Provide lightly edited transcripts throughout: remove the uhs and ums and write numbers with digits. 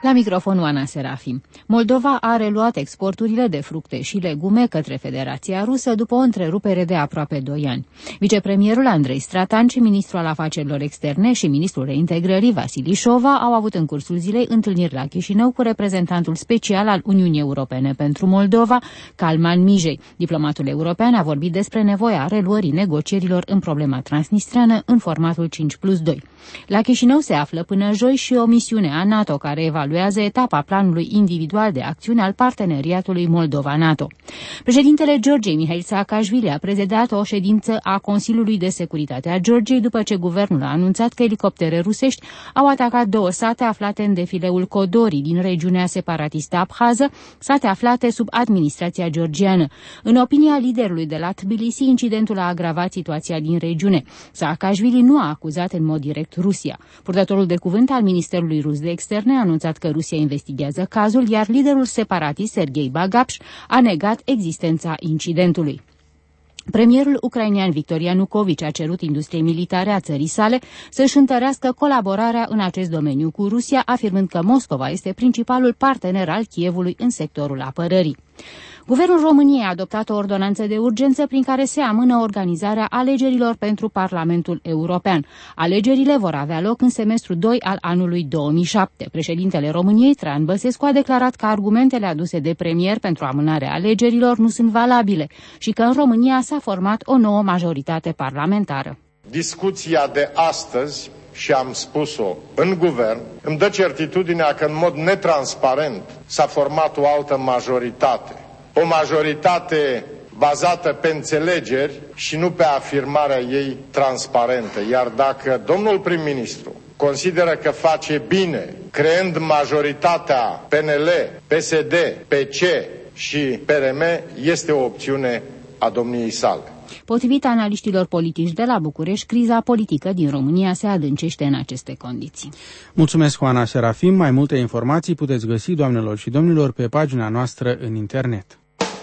La microfon Oana Serafim. Moldova a reluat exporturile de fructe și legume către Federația Rusă după o întrerupere de aproape 2 ani. Vicepremierul Andrei Stratan și ministrul al afacerilor externe și ministrul reintegrării Vasili Șova au avut în cursul zilei întâlniri la Chișinău cu reprezentantul special al Uniunii Europene pentru Moldova, Calman Mijei. Diplomatul european a vorbit despre nevoia reluării negocierilor în problema transnistreană în formatul 5+2. La Chișinău se află până joi și o misiune a NATO care evaluează etapa planului individual de acțiune al parteneriatului Moldova-NATO. Președintele Georgiei, Mihail Saakashvili, a prezidat o ședință a Consiliului de Securitate a Georgiei după ce guvernul a anunțat că elicoptere rusești au atacat 2 sate aflate în defileul Codori din regiunea separatistă abhază, sate aflate sub administrația georgiană. În opinia liderului de la Tbilisi, incidentul a agravat situația din regiune. Saakashvili nu a acuzat în mod direct Rusia. Purtătorul de cuvânt al Ministerului Rus de Externe a anunțat că Rusia investigează cazul, iar liderul separatist Serghei Bagapș a negat existența incidentului. Premierul ucrainean Victor Ianukovici a cerut industriei militare a țării sale să-și întărească colaborarea în acest domeniu cu Rusia, afirmând că Moscova este principalul partener al Kievului în sectorul apărării. Guvernul României a adoptat o ordonanță de urgență prin care se amână organizarea alegerilor pentru Parlamentul European. Alegerile vor avea loc în semestrul 2 al anului 2007. Președintele României, Traian Băsescu, a declarat că argumentele aduse de premier pentru amânarea alegerilor nu sunt valabile și că în România s-a format o nouă majoritate parlamentară. Discuția de astăzi, și am spus-o în guvern, îmi dă certitudinea că în mod netransparent s-a format o altă majoritate. O majoritate bazată pe înțelegeri și nu pe afirmarea ei transparentă. Iar dacă domnul prim-ministru consideră că face bine creând majoritatea PNL, PSD, PC și PRM, este o opțiune a domniei sale. Potrivit analiștilor politici de la București, criza politică din România se adâncește în aceste condiții. Mulțumesc, Oana Serafim. Mai multe informații puteți găsi, doamnelor și domnilor, pe pagina noastră în internet.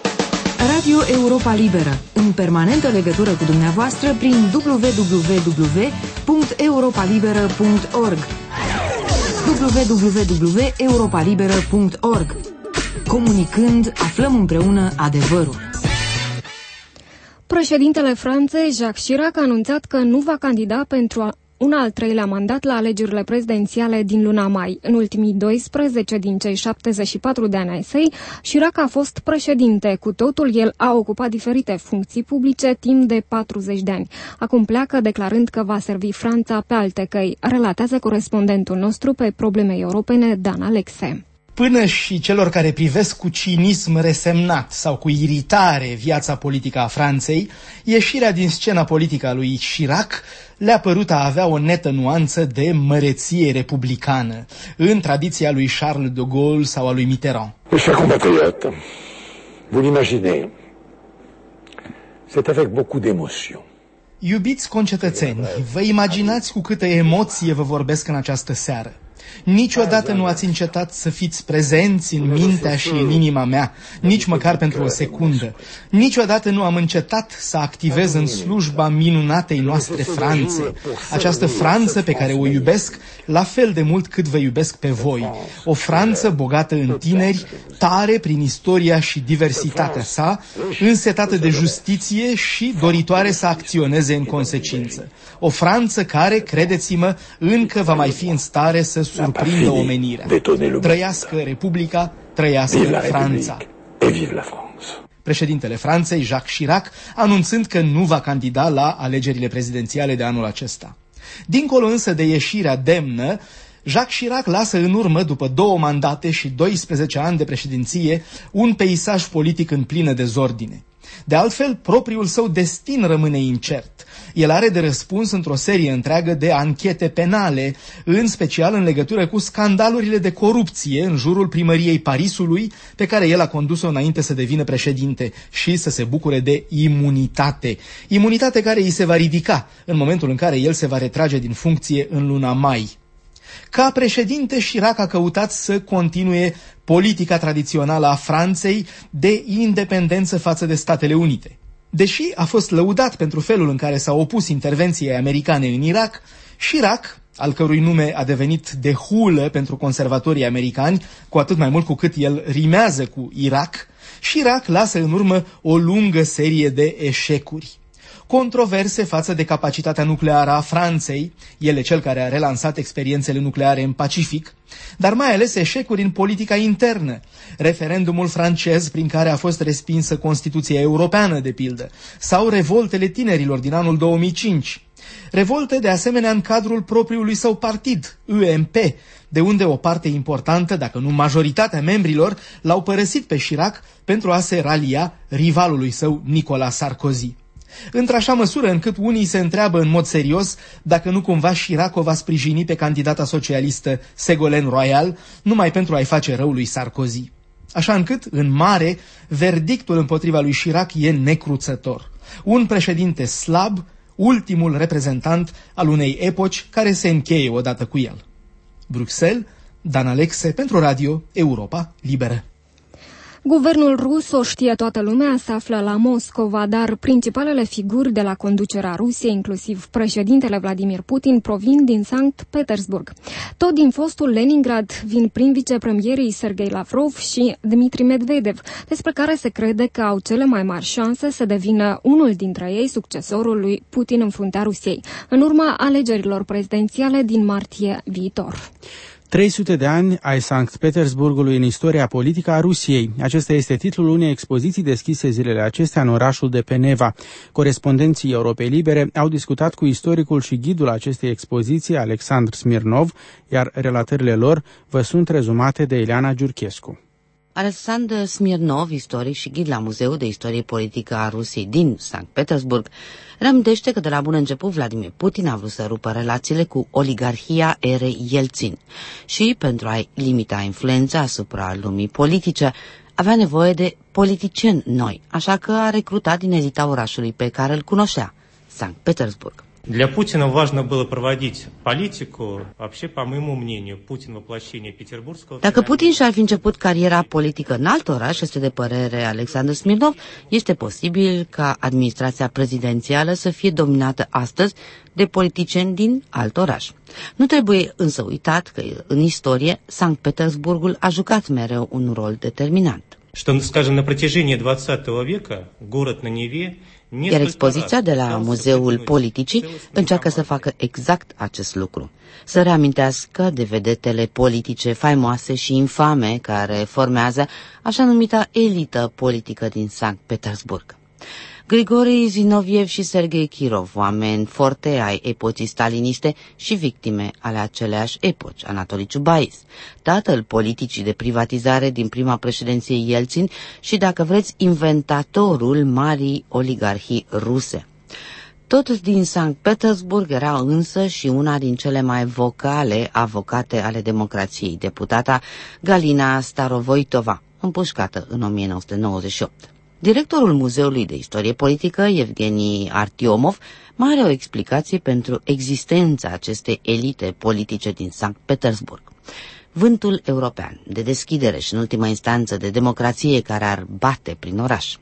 Radio Europa Liberă, în permanentă legătură cu dumneavoastră prin www.europalibera.org www.europalibera.org. Comunicând, aflăm împreună adevărul. Președintele Franței, Jacques Chirac, a anunțat că nu va candida pentru un al 3-lea mandat la alegerile prezidențiale din luna mai. În ultimii 12 din cei 74 de ani ai săi, Chirac a fost președinte. Cu totul, el a ocupat diferite funcții publice timp de 40 de ani. Acum pleacă declarând că va servi Franța pe alte căi, relatează corespondentul nostru pe probleme europene, Dan Alexe. Până și celor care privesc cu cinism resemnat sau cu iritare viața politică a Franței, ieșirea din scena politică a lui Chirac le-a părut a avea o netă nuanță de măreție republicană, în tradiția lui Charles de Gaulle sau a lui Mitterrand. Chers compatriotes, vous l'imaginez, c'est avec beaucoup d'émotion. Iubiți concetățeni, vă imaginați cu câtă emoție vă vorbesc în această seară. Niciodată nu ați încetat să fiți prezenți în mintea și în inima mea, nici măcar pentru o secundă. Niciodată nu am încetat să activez în slujba minunatei noastre Franțe. Această Franță pe care o iubesc la fel de mult cât vă iubesc pe voi. O Franță bogată în tineri, tare prin istoria și diversitatea sa, însetată de justiție și doritoare să acționeze în consecință. O Franță care, credeți-mă, încă va mai fi în stare să surprindă omenirea. Trăiască Republica, trăiască Franța. Președintele Franței, Jacques Chirac, anunțând că nu va candida la alegerile prezidențiale de anul acesta. Dincolo însă de ieșirea demnă, Jacques Chirac lasă în urmă, după 2 mandate și 12 ani de președinție, un peisaj politic în plină dezordine. De altfel, propriul său destin rămâne incert. El are de răspuns într-o serie întreagă de anchete penale, în special în legătură cu scandalurile de corupție în jurul primăriei Parisului, pe care el a condus-o înainte să devină președinte și să se bucure de imunitate. Imunitate care îi se va ridica în momentul în care el se va retrage din funcție în luna mai. Ca președinte, Chirac a căutat să continue politica tradițională a Franței de independență față de Statele Unite. Deși a fost lăudat pentru felul în care s-a opus intervenției americane în Irak, Chirac, al cărui nume a devenit de hulă pentru conservatorii americani, cu atât mai mult cu cât el rimează cu Irak, Chirac lasă în urmă o lungă serie de eșecuri. Controverse față de capacitatea nucleară a Franței, el e cel care a relansat experiențele nucleare în Pacific, dar mai ales eșecuri în politica internă, referendumul francez prin care a fost respinsă Constituția Europeană, de pildă, sau revoltele tinerilor din anul 2005. Revolte de asemenea în cadrul propriului său partid, UMP, de unde o parte importantă, dacă nu majoritatea membrilor, l-au părăsit pe Chirac pentru a se ralia rivalului său Nicolas Sarkozy. Într-așa măsură încât unii se întreabă în mod serios dacă nu cumva Chirac o va sprijini pe candidata socialistă Ségolène Royal numai pentru a-i face rău lui Sarkozy. Așa încât, în mare, verdictul împotriva lui Chirac e necruțător. Un președinte slab, ultimul reprezentant al unei epoci care se încheie odată cu el. Bruxelles, Dan Alexe pentru Radio Europa Liberă. Guvernul rus, o știe toată lumea, se află la Moscova, dar principalele figuri de la conducerea Rusiei, inclusiv președintele Vladimir Putin, provin din Sankt Petersburg. Tot din fostul Leningrad vin prim vicepremierii Sergei Lavrov și Dmitri Medvedev, despre care se crede că au cele mai mari șanse să devină unul dintre ei succesorul lui Putin în fruntea Rusiei, în urma alegerilor prezidențiale din martie viitor. 300 de ani ai Sankt Petersburgului în istoria politică a Rusiei. Acesta este titlul unei expoziții deschise zilele acestea în orașul de pe Neva. Corespondenții Europei Libere au discutat cu istoricul și ghidul acestei expoziții, Alexandru Smirnov, iar relatările lor vă sunt rezumate de Ileana Giurchescu. Alexandru Smirnov, istoric și ghid la Muzeul de Istorie Politică a Rusiei din Sankt Petersburg, reamintește că de la bun început Vladimir Putin a vrut să rupă relațiile cu oligarhia erei Yeltsin și, pentru a-i limita influența asupra lumii politice, avea nevoie de politicieni noi, așa că a recrutat din elita orașului pe care îl cunoștea, Sankt Petersburg. Для Путина важно было проводить политику, вообще, по моему мнению, Путин воплощение петербургского... Dacă Putin și-ar fi început cariera politică în alt oraș, este de părere Alexandru Smirnov, este posibil ca administrația prezidențială să fie dominată astăzi de politicieni din alt oraș. Nu trebuie însă uitat că în istorie Sankt Petersburgul a jucat mereu un rol determinant. Что, скажем, на протяжении 20 века город на Неве. Iar expoziția de la Muzeul Politicii încearcă să facă exact acest lucru. Să reamintească de vedetele politice faimoase și infame care formează așa numita elită politică din Sankt Petersburg. Grigori Zinoviev și Sergei Kirov, oameni forte ai epocii staliniste și victime ale aceleași epoci, Anatoli Ciubais, tatăl politicii de privatizare din prima președinție Yeltsin și, dacă vreți, inventatorul marii oligarhii ruse. Tot din Sankt Petersburg era însă și una din cele mai vocale avocate ale democrației, deputata Galina Starovoitova, împușcată în 1998. Directorul Muzeului de Istorie Politică, Evgeni Artiomov, mai are o explicație pentru existența acestei elite politice din Sankt Petersburg. Vântul european de deschidere și, în ultima instanță, de democrație care ar bate prin oraș.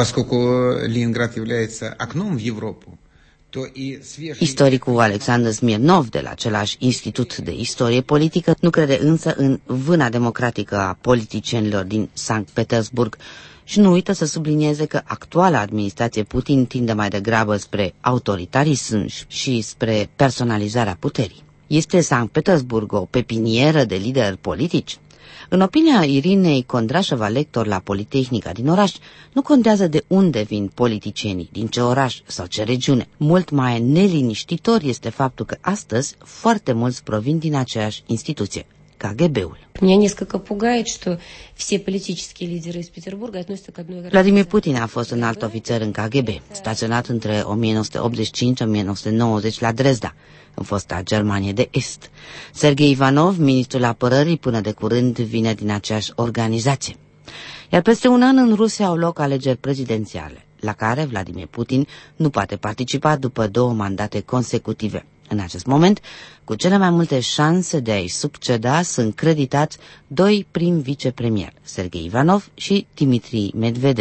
Istoricul Alexandru Smirnov, de la același Institut de Istorie Politică, nu crede însă în vâna democratică a politicienilor din Sankt Petersburg și nu uită să sublinieze că actuala administrație Putin tinde mai degrabă spre autoritarism și spre personalizarea puterii. Este Sankt Petersburg o pepinieră de lideri politici? În opinia Irinei Condrașova, lector la Politehnica din oraș, nu contează de unde vin politicienii, din ce oraș sau ce regiune. Mult mai neliniștitor este faptul că astăzi foarte mulți provin din aceeași instituție, KGB-ul. Vladimir Putin a fost un alt ofițer în KGB, staționat între 1985-1990 la Dresda, în fosta Germanie de Est. Sergei Ivanov, ministrul apărării, până de curând vine din aceeași organizație. Iar peste un an în Rusia au loc alegeri prezidențiale, la care Vladimir Putin nu poate participa după 2 mandate consecutive. În acest moment, cu cele mai multe șanse de a-i succeda sunt creditați 2 prim vicepremieri, Sergei Ivanov și Dmitri Medvedev,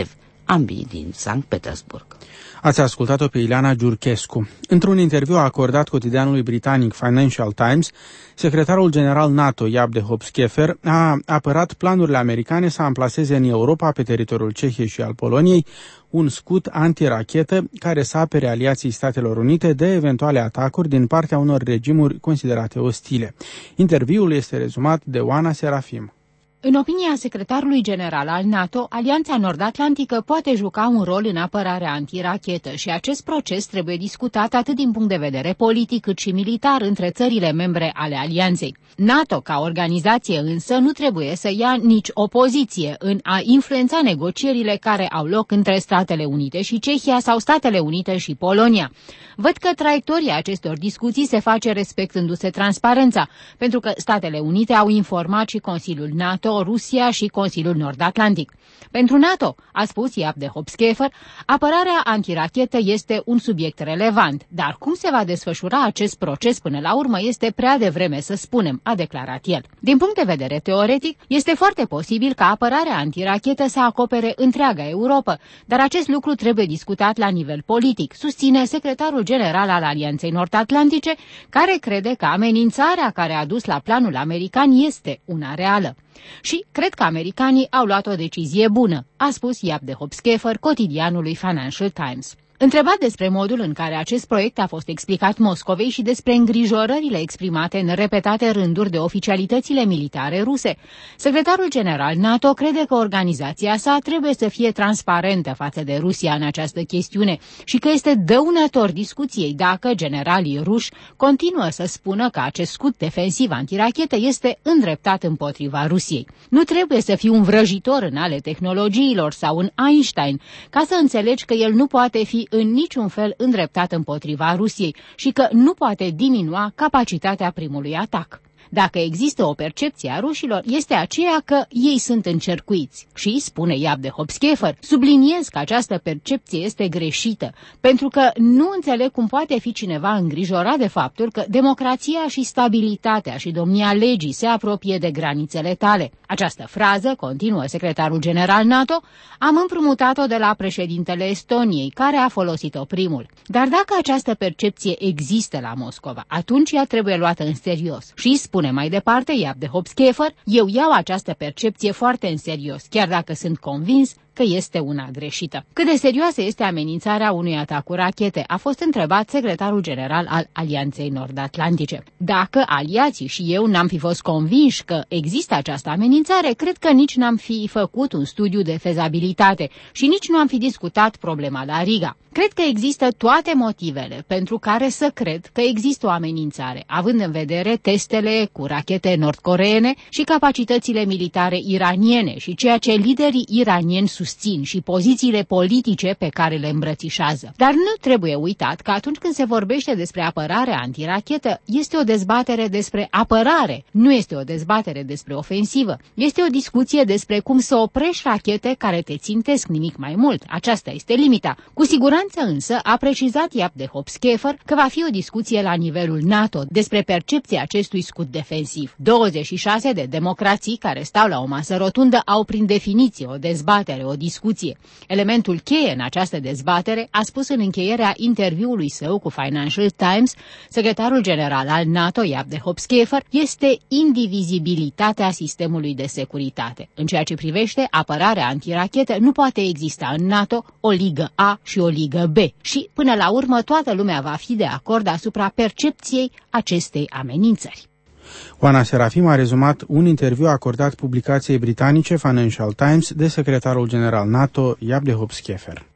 ambii din Sankt Petersburg. Ați ascultat-o pe Ileana Giurchescu. Într-un interviu acordat cotidianului britanic Financial Times, secretarul general NATO, Jaap de Hoop Scheffer, a apărat planurile americane să amplaseze în Europa, pe teritoriul Cehiei și al Poloniei, un scut antirachetă care să apere aliații Statelor Unite de eventuale atacuri din partea unor regimuri considerate ostile. Interviul este rezumat de Oana Serafim. În opinia secretarului general al NATO, Alianța Nord-Atlantică poate juca un rol în apărarea antirachetă și acest proces trebuie discutat atât din punct de vedere politic cât și militar între țările membre ale alianței. NATO, ca organizație însă, nu trebuie să ia nici o poziție în a influența negocierile care au loc între Statele Unite și Cehia sau Statele Unite și Polonia. Văd că traiectoria acestor discuții se face respectându-se transparența, pentru că Statele Unite au informat și Consiliul NATO, Rusia și Consiliul Nord-Atlantic. Pentru NATO, a spus Jaap de Hoop Scheffer, apărarea antirachetă este un subiect relevant, dar cum se va desfășura acest proces până la urmă este prea devreme să spunem, a declarat el. Din punct de vedere teoretic, este foarte posibil ca apărarea antirachetă să acopere întreaga Europa, dar acest lucru trebuie discutat la nivel politic, susține secretarul general al Alianței Nord-Atlantice, care crede că amenințarea care a dus la planul american este una reală. Și cred că americanii au luat o decizie bună, a spus Jaap de Hoop Scheffer cotidianului Financial Times. Întrebat despre modul în care acest proiect a fost explicat Moscovei și despre îngrijorările exprimate în repetate rânduri de oficialitățile militare ruse, secretarul general NATO crede că organizația sa trebuie să fie transparentă față de Rusia în această chestiune și că este dăunător discuției dacă generalii ruși continuă să spună că acest scut defensiv antirachetă este îndreptat împotriva Rusiei. Nu trebuie să fii un vrăjitor în ale tehnologiilor sau un Einstein ca să înțelegi că el nu poate fi în niciun fel îndreptat împotriva Rusiei și că nu poate diminua capacitatea primului atac. Dacă există o percepție a rușilor, este aceea că ei sunt încercuiți. Și, spune Jaap de Hoop Scheffer, subliniez că această percepție este greșită, pentru că nu înțeleg cum poate fi cineva îngrijorat de faptul că democrația și stabilitatea și domnia legii se apropie de granițele tale. Această frază, continuă secretarul general NATO, am împrumutat-o de la președintele Estoniei, care a folosit-o primul. Dar dacă această percepție există la Moscova, atunci ea trebuie luată în serios. Și spune mai departe Jaap de Hoop Scheffer, eu iau această percepție foarte în serios, chiar dacă sunt convins că este una greșită. Cât de serioasă este amenințarea unui atac cu rachete, a fost întrebat secretarul general al Alianței Nord-Atlantice. Dacă aliații și eu n-am fi fost convinși că există această amenințare, cred că nici n-am fi făcut un studiu de fezabilitate și nici nu am fi discutat problema la Riga. Cred că există toate motivele pentru care să cred că există o amenințare, având în vedere testele cu rachete nord-coreene și capacitățile militare iraniene și ceea ce liderii iranieni susțin și pozițiile politice pe care le îmbrățișează. Dar nu trebuie uitat că atunci când se vorbește despre apărare antirachetă, este o dezbatere despre apărare, nu este o dezbatere despre ofensivă. Este o discuție despre cum să oprești rachete care te țintesc, nimic mai mult. Aceasta este limita. Cu siguranță însă a precizat Jaap de Hoop Scheffer că va fi o discuție la nivelul NATO despre percepția acestui scut defensiv. 26 de democrații care stau la o masă rotundă au prin definiție o dezbatere, o discuție. Elementul cheie în această dezbatere, a spus în încheierea interviului său cu Financial Times, secretarul general al NATO, Jaap de Hoop Scheffer, este indivizibilitatea sistemului de securitate. În ceea ce privește apărarea antirachetă, nu poate exista în NATO o ligă A și o ligă B și, până la urmă, toată lumea va fi de acord asupra percepției acestei amenințări. Oana Serafim a rezumat un interviu acordat publicației britanice Financial Times de secretarul general NATO, Jaap de Hoop Scheffer.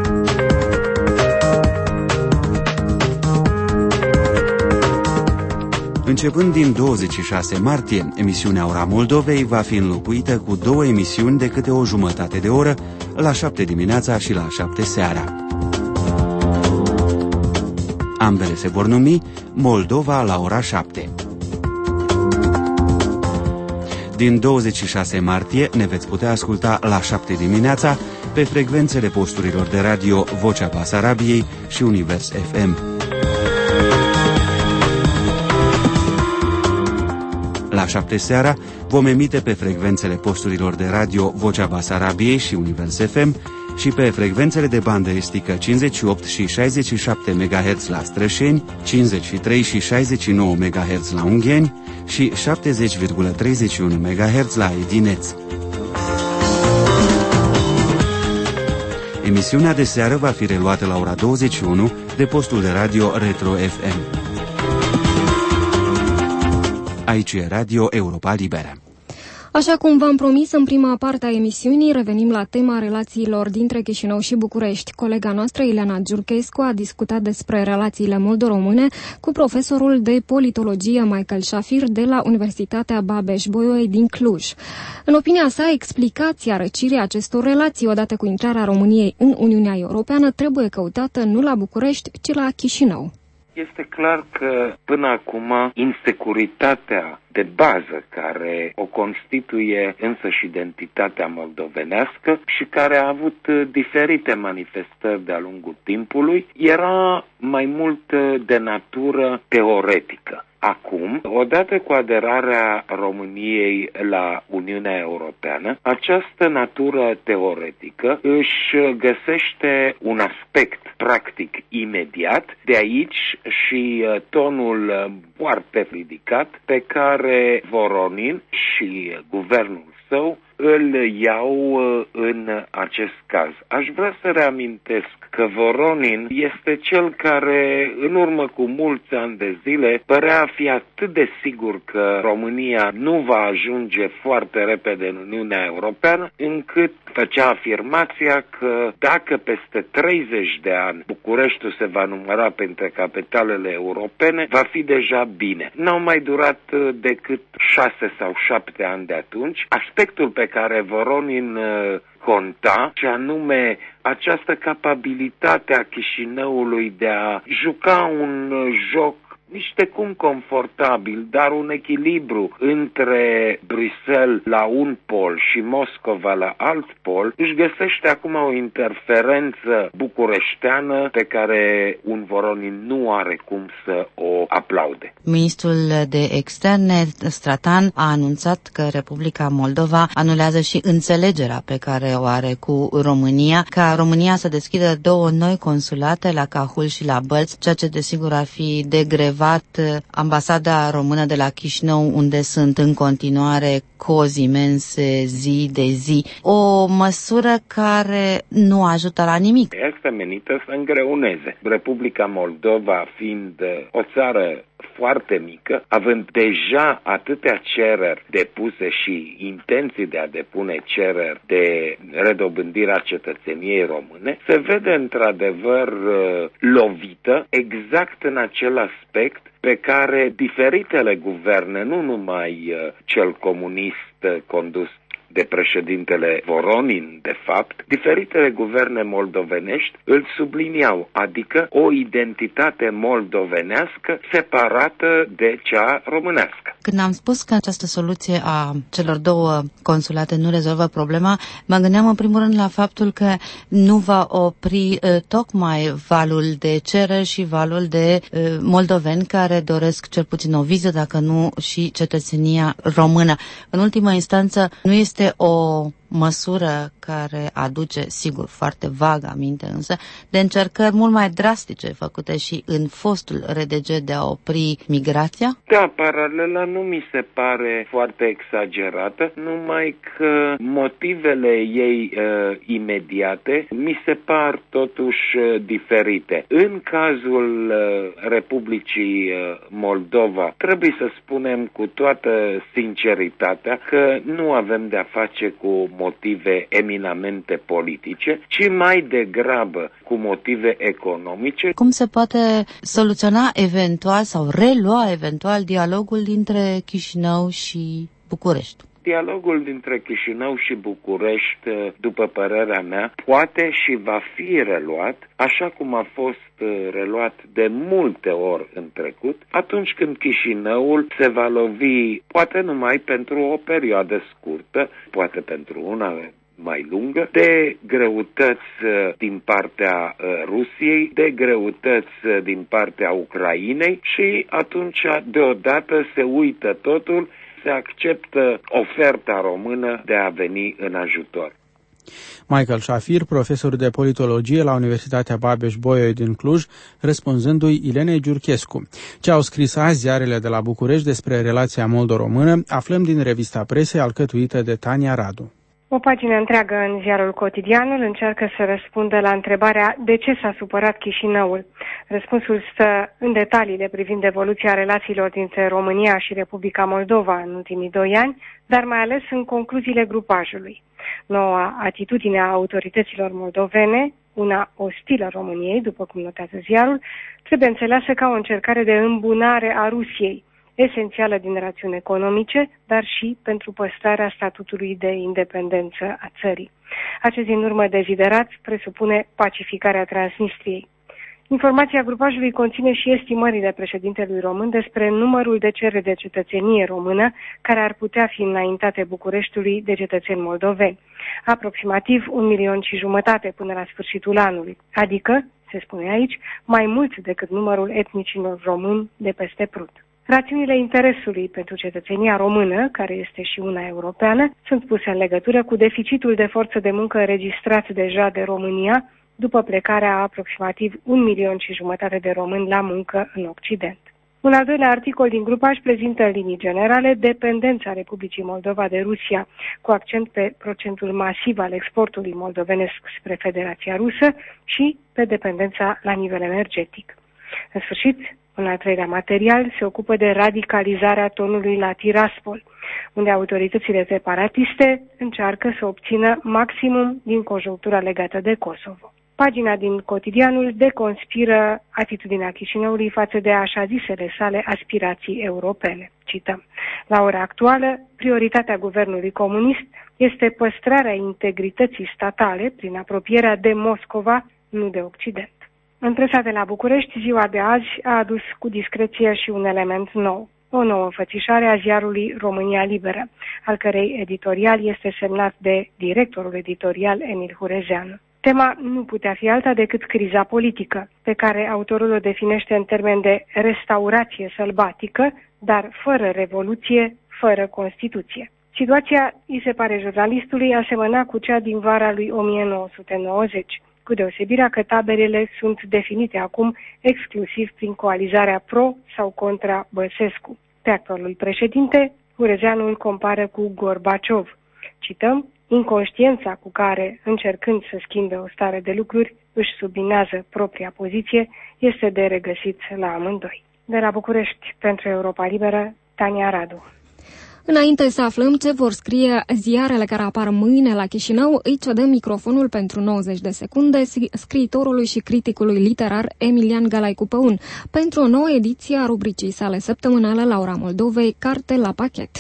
Începând din 26 martie, emisiunea Ora Moldovei va fi înlocuită cu 2 emisiuni de câte o jumătate de oră, la 7 dimineața și la 7 seara. Ambele se vor numi Moldova la ora 7. Din 26 martie ne veți putea asculta la 7 dimineața pe frecvențele posturilor de radio Vocea Basarabiei și Univers FM. La 7 seara vom emite pe frecvențele posturilor de radio Vocea Basarabiei și Univers FM și pe frecvențele de bandă estică 58 și 67 MHz la Strășeni, 53 și 69 MHz la Ungheni și 70,31 MHz la Edineț. Emisiunea de seară va fi reluată la ora 21 de postul de radio Retro FM. Aici e Radio Europa Liberă. Așa cum v-am promis în prima parte a emisiunii, revenim la tema relațiilor dintre Chișinău și București. Colega noastră, Ileana Giurchescu, a discutat despre relațiile moldo-române cu profesorul de politologie Michael Shafir de la Universitatea Babeș-Bolyai din Cluj. În opinia sa, explicația răcirii acestor relații odată cu intrarea României în Uniunea Europeană trebuie căutată nu la București, ci la Chișinău. Este clar că până acum insecuritatea de bază care o constituie însăși identitatea moldovenească și care a avut diferite manifestări de-a lungul timpului era mai mult de natură teoretică. Acum, odată cu aderarea României la Uniunea Europeană, această natură teoretică își găsește un aspect practic imediat, de aici și tonul foarte ridicat pe care Voronin și guvernul său îl iau în acest caz. Aș vrea să reamintesc că Voronin este cel care, în urmă cu mulți ani de zile, părea a fi atât de sigur că România nu va ajunge foarte repede în Uniunea Europeană, încât făcea afirmația că dacă peste 30 de ani Bucureștiul se va număra printre capitalele europene, va fi deja bine. N-au mai durat decât 6 sau 7 ani de atunci. Aspectul pe care Voronin conta, și anume această capabilitate a Chișinăului de a juca un joc niște cum confortabil, dar un echilibru între Bruxelles la un pol și Moscova la alt pol, își găsește acum o interferență bucureșteană pe care un Voronin nu are cum să o aplaude. Ministrul de Externe, Stratan, a anunțat că Republica Moldova anulează și înțelegerea pe care o are cu România, ca România să deschidă 2 noi consulate la Cahul și la Bălți, ceea ce desigur ar fi degrevat ambasada română de la Chișinău, unde sunt în continuare cozi imense zi de zi. O măsură care nu ajută la nimic. Este menită să îngreuneze. Republica Moldova fiind o țară foarte mică, având deja atâtea cereri depuse și intenții de a depune cereri de redobândirea cetățeniei române, se vede într-adevăr lovită exact în acel aspect pe care diferitele guverne, nu numai cel comunist condus de președintele Voronin, de fapt, diferitele guverne moldovenești îl subliniau, adică o identitate moldovenească separată de cea românească. Când am spus că această soluție a celor 2 consulate nu rezolvă problema, mă gândeam în primul rând la faptul că nu va opri tocmai valul de cereri și valul de moldoveni care doresc cel puțin o viză, dacă nu și cetățenia română. În ultimă instanță, nu este o măsură care aduce, sigur, foarte vag aminte, însă, de încercări mult mai drastice făcute și în fostul RDG de a opri migrația? Da, paralela nu mi se pare foarte exagerată, numai că motivele ei imediate mi se par totuși diferite. În cazul Republicii Moldova, trebuie să spunem cu toată sinceritatea că nu avem de-a face cu motive eminamente politice, ci mai degrabă cu motive economice. Cum se poate soluționa eventual sau relua eventual dialogul dintre Chișinău și București? Dialogul dintre Chișinău și București, după părerea mea, poate și va fi reluat, așa cum a fost reluat de multe ori în trecut, atunci când Chișinăul se va lovi, poate numai pentru o perioadă scurtă, poate pentru una mai lungă, de greutăți din partea Rusiei, de greutăți din partea Ucrainei și atunci deodată se uită totul, se acceptă oferta română de a veni în ajutor. Michael Shafir, profesor de politologie la Universitatea Babeș-Bolyai din Cluj, răspunzându-i Ilenei Giurchescu. Ce au scris azi ziarele de la București despre relația moldo-română, aflăm din revista presei alcătuită de Tania Radu. O pagină întreagă în ziarul Cotidianul încearcă să răspundă la întrebarea de ce s-a supărat Chișinăul. Răspunsul stă în detaliile privind evoluția relațiilor dintre România și Republica Moldova în ultimii 2 ani, dar mai ales în concluziile grupajului. Noua atitudine a autorităților moldovene, una ostilă României, după cum notează ziarul, trebuie înțeleasă ca o încercare de îmbunare a Rusiei, esențială din rațiuni economice, dar și pentru păstrarea statutului de independență a țării. Acest din urmă deziderat presupune pacificarea Transnistriei. Informația grupajului conține și estimările președintelui român despre numărul de cereri de cetățenie română care ar putea fi înaintate Bucureștiului de cetățeni moldoveni, aproximativ 1,5 milion până la sfârșitul anului, adică, se spune aici, mai mult decât numărul etnicilor români de peste Prut. Rațiunile interesului pentru cetățenia română, care este și una europeană, sunt puse în legătură cu deficitul de forță de muncă înregistrat deja de România după plecarea a aproximativ 1,5 milion de români la muncă în Occident. Un al doilea articol din grupaj prezintă în linii generale dependența Republicii Moldova de Rusia, cu accent pe procentul masiv al exportului moldovenesc spre Federația Rusă și pe dependența la nivel energetic. În sfârșit, un al treilea material se ocupă de radicalizarea tonului la Tiraspol, unde autoritățile separatiste încearcă să obțină maximum din conjunctura legată de Kosovo. Pagina din Cotidianul deconspiră atitudinea Chișinăului față de așa zisele sale aspirații europene. Cităm: la ora actuală, prioritatea guvernului comunist este păstrarea integrității statale prin apropierea de Moscova, nu de Occident. În presa de la București, ziua de azi a adus cu discreție și un element nou. O nouă înfățișare a ziarului România Liberă, al cărei editorial este semnat de directorul editorial Emil Hurezeanu. Tema nu putea fi alta decât criza politică, pe care autorul o definește în termen de restaurație sălbatică, dar fără revoluție, fără Constituție. Situația, îi se pare jurnalistului, asemăna cu cea din vara lui 1990, cu deosebirea că taberele sunt definite acum exclusiv prin coalizarea pro sau contra Băsescu. Pe actualul președinte, Hurezeanu îl compară cu Gorbaciov. Cităm: inconștiența cu care, încercând să schimbe o stare de lucruri, își subminează propria poziție, este de regăsit la amândoi. De la București, pentru Europa Liberă, Tania Radu. Înainte să aflăm ce vor scrie ziarele care apar mâine la Chișinău, îi cedăm microfonul pentru 90 de secunde scriitorului și criticului literar Emilian Galaicu-Păun pentru o nouă ediție a rubricii sale săptămânale Laura Moldovei, Carte la pachet.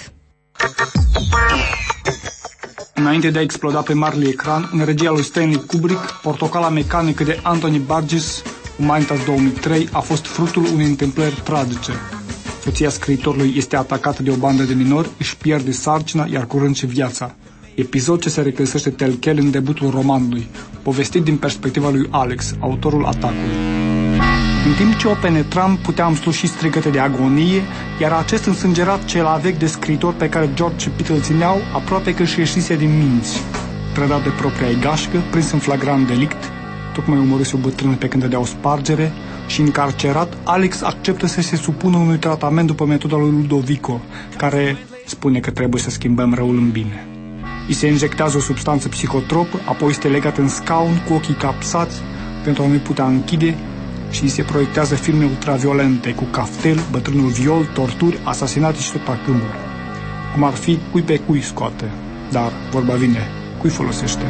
Înainte de a exploda pe marele ecran, în regia lui Stanley Kubrick, Portocala mecanică de Anthony Burgess, Humanitas 2003, a fost fructul unei întâmplări tragice. Soția scriitorului este atacată de o bandă de minori, își pierde sarcina, iar curând și viața. Episod ce se regăsește tel-chel în debutul romanului, povestit din perspectiva lui Alex, autorul atacului. În timp ce o penetram, puteam sluși strigăte de agonie, iar acest însângerat cel avec de scriitor pe care George și Peter îl țineau, aproape că își ieșise din minți. Trădat de propria gașcă, prins în flagrant delict, tocmai omorâse o bătrână pe când dădea o spargere, și încarcerat, Alex acceptă să se supună unui tratament după metoda lui Ludovico, care spune că trebuie să schimbăm răul în bine. Îi se injectează o substanță psihotropă, apoi este legat în scaun cu ochii capsați pentru a nu putea închide și îi se proiectează filme ultraviolente cu caftel, bătrânul viol, torturi, asasinate și tot acâmul. Cum ar fi cui pe cui scoate, dar, vorba vine, cui folosește.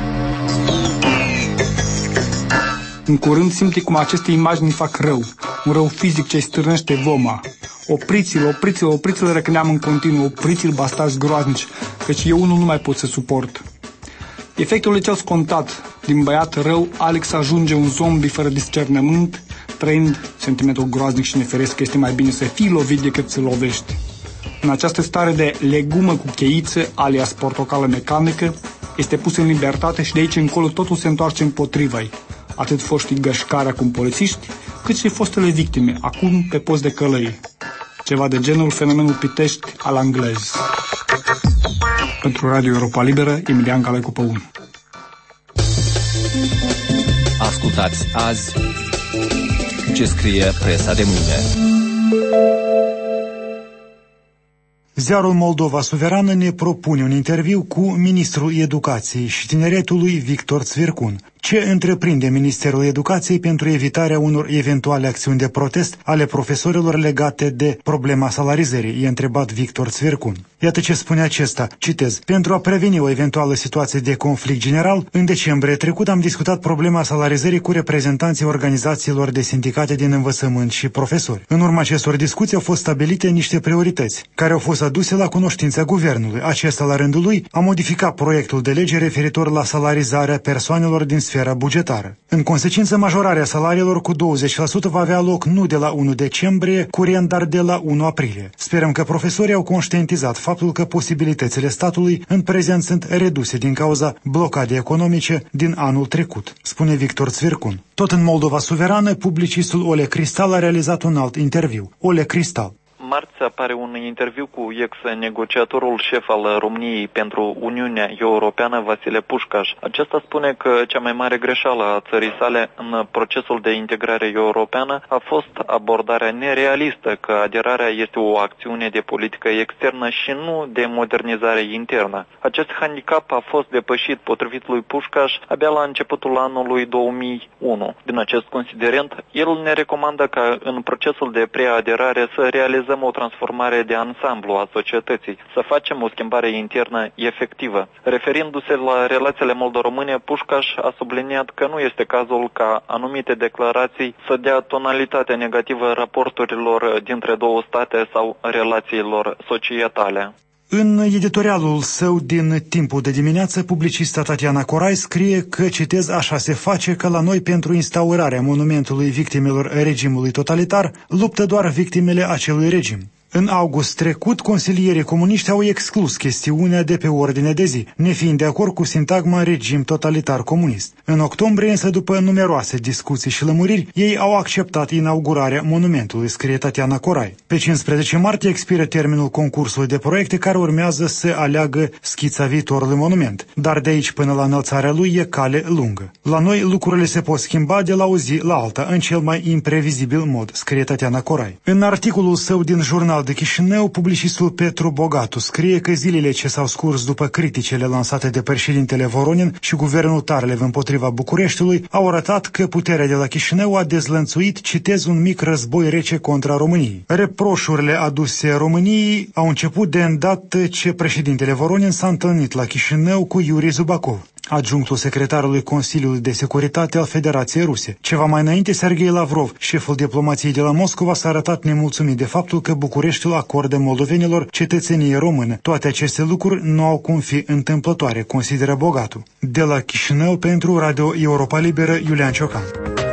În curând simte cum aceste imagini îi fac rău, un rău fizic ce îi stârnește voma. Opriți-l, opriți-l, opriți-l, răcneam în continuu, opriți-l, bastarzi groaznici, căci eu unul nu mai pot să suport. Efectul e cel scontat. Din băiat rău, Alex ajunge un zombie fără discernământ, trăind sentimentul groaznic și neferesc că este mai bine să fii lovit decât să lovești. În această stare de legumă cu cheiță, alias portocală mecanică, este pus în libertate și de aici încolo totul se întoarce împotriva-i. Atât foștii gășcarea cum polițiști, cât și fostele victime, acum pe post de călăi. Ceva de genul fenomenul Pitești al englez. Pentru Radio Europa Liberă, Emilian Galaicu-Păun. Ascultați azi ce scrie presa de mâine. Ziarul Moldova Suverană ne propune un interviu cu ministrul Educației și Tineretului Victor Țvircun. Ce întreprinde Ministerul Educației pentru evitarea unor eventuale acțiuni de protest ale profesorilor legate de problema salarizării, i-a întrebat Victor Țvircun. Iată ce spune acesta, citez: pentru a preveni o eventuală situație de conflict general, în decembrie trecut am discutat problema salarizării cu reprezentanții organizațiilor de sindicate din învățământ și profesori. În urma acestor discuții au fost stabilite niște priorități, care au fost aduse la cunoștința guvernului. Acesta, la rândul lui, a modificat proiectul de lege referitor la salarizarea persoanelor din sfera bugetară. În consecință, majorarea salariilor cu 20% va avea loc nu de la 1 decembrie curent, dar de la 1 aprilie. Sperăm că profesorii au conștientizat faptul că posibilitățile statului în prezent sunt reduse din cauza blocadei economice din anul trecut, spune Victor Țvircun. Tot în Moldova Suverană, publicistul Ole Cristal a realizat un alt interviu. Ole Cristal. Marți apare un interviu cu ex-negociatorul șef al României pentru Uniunea Europeană, Vasile Pușcaș. Acesta spune că cea mai mare greșeală a țării sale în procesul de integrare europeană a fost abordarea nerealistă că aderarea este o acțiune de politică externă și nu de modernizare internă. Acest handicap a fost depășit, potrivit lui Pușcaș, abia la începutul anului 2001. Din acest considerent, el ne recomandă ca în procesul de preaderare să realizăm o transformare de ansamblu a societății, să facem o schimbare internă efectivă. Referindu-se la relațiile moldo-române, Pușcaș a subliniat că nu este cazul ca anumite declarații să dea tonalitate negativă raporturilor dintre două state sau relațiilor societale. În editorialul său din Timpul de dimineață, publicista Tatiana Corai scrie că, citez, așa se face că la noi pentru instaurarea monumentului victimelor regimului totalitar luptă doar victimele acelui regim. În august trecut, consilierii comuniști au exclus chestiunea de pe ordine de zi, nefiind de acord cu sintagma regim totalitar comunist. În octombrie, însă, după numeroase discuții și lămuriri, ei au acceptat inaugurarea monumentului, scrie Tatiana Corai. Pe 15 martie expiră termenul concursului de proiecte care urmează să aleagă schița viitorului monument, dar de aici până la înălțarea lui e cale lungă. La noi lucrurile se pot schimba de la o zi la alta, în cel mai imprevizibil mod, scrie Tatiana Corai. În articolul său din Jurnal de Chișinău, publicistul Petru Bogatu scrie că zilele ce s-au scurs după criticele lansate de președintele Voronin și guvernul Tarlev împotriva Bucureștiului au arătat că puterea de la Chișinău a dezlănțuit, citez, un mic război rece contra României. Reproșurile aduse României au început de îndată ce președintele Voronin s-a întâlnit la Chișinău cu Iuri Zubakov, adjunctul secretarului Consiliului de Securitate al Federației Ruse. Ceva mai înainte, Sergei Lavrov, șeful diplomației de la Moscova, s-a arătat nemulțumit de faptul că Bucureștiul acordă moldovenilor cetățenie română. Toate aceste lucruri nu au cum fi întâmplătoare, consideră Bogatu. De la Chișinău, pentru Radio Europa Liberă, Iulian Ciocan.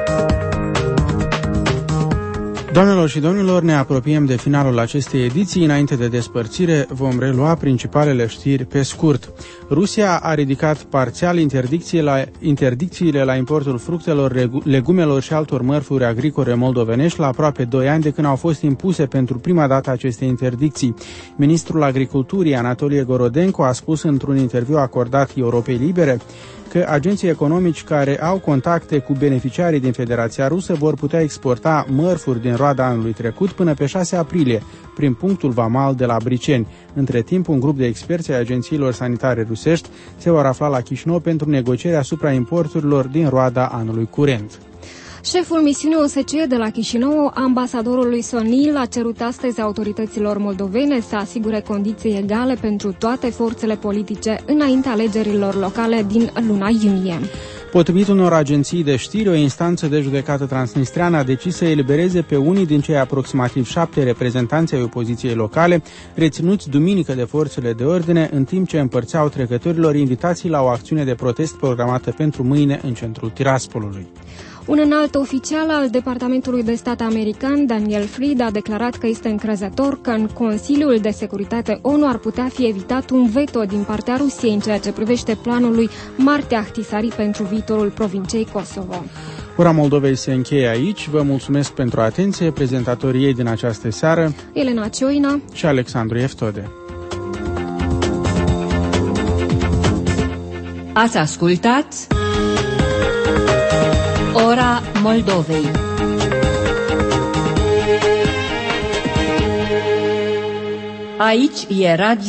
Doamnelor și domnilor, ne apropiem de finalul acestei ediții. Înainte de despărțire, vom relua principalele știri pe scurt. Rusia a ridicat parțial interdicțiile la importul fructelor, legumelor și altor mărfuri agricole moldovenești la aproape 2 ani de când au fost impuse pentru prima dată aceste interdicții. Ministrul Agriculturii, Anatolie Gorodenko, a spus într-un interviu acordat Europei Libere că agenții economici care au contacte cu beneficiarii din Federația Rusă vor putea exporta mărfuri din roada anului trecut până pe 6 aprilie, prin punctul vamal de la Briceni. Între timp, un grup de experți ai agențiilor sanitare rusești se vor afla la Chișinău pentru negocieri asupra importurilor din roada anului curent. Șeful misiunii OSCE de la Chișinău, ambasadorul lui Sonil, a cerut astăzi autorităților moldovene să asigure condiții egale pentru toate forțele politice înaintea alegerilor locale din luna iunie. Potrivit unor agenții de știri, o instanță de judecată transnistreană a decis să elibereze pe unii din cei aproximativ 7 reprezentanți ai opoziției locale, reținuți duminică de forțele de ordine, în timp ce împărțeau trecătorilor invitații la o acțiune de protest programată pentru mâine în centrul Tiraspolului. Un înalt oficial al Departamentului de Stat american, Daniel Fried, a declarat că este încrezător că în Consiliul de Securitate ONU ar putea fi evitat un veto din partea Rusiei în ceea ce privește planul lui Marti Ahtisaari pentru viitorul provinciei Kosovo. Ora Moldovei se încheie aici. Vă mulțumesc pentru atenție. Prezentatorii ei din această seară, Elena Cioina și Alexandru Eftode. Ați ascultat Ora Moldovei. Aici e Radio